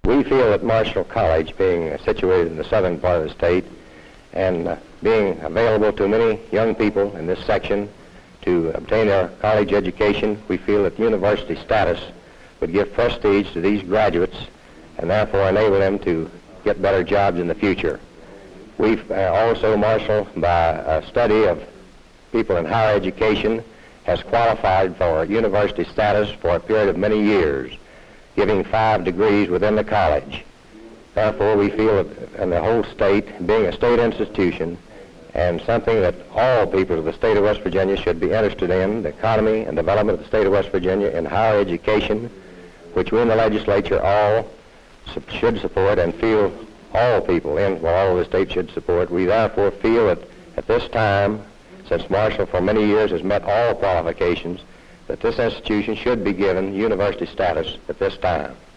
We feel that Marshall College, being situated in the southern part of the state and being available to many young people in this section to obtain their college education, we feel that university status would give prestige to these graduates and therefore enable them to get better jobs in the future. We've also, Marshall, by a study of people in higher education, has qualified for university status for a period of many years, giving 5 degrees within the college. Therefore, we feel that in the whole state, being a state institution and something that all people of the state of West Virginia should be interested in, the economy and development of the state of West Virginia in higher education, which we in the legislature all should support and feel all people in, well, all of the state should support. We therefore feel that at this time, since Marshall for many years has met all qualifications, that this institution should be given university status at this time.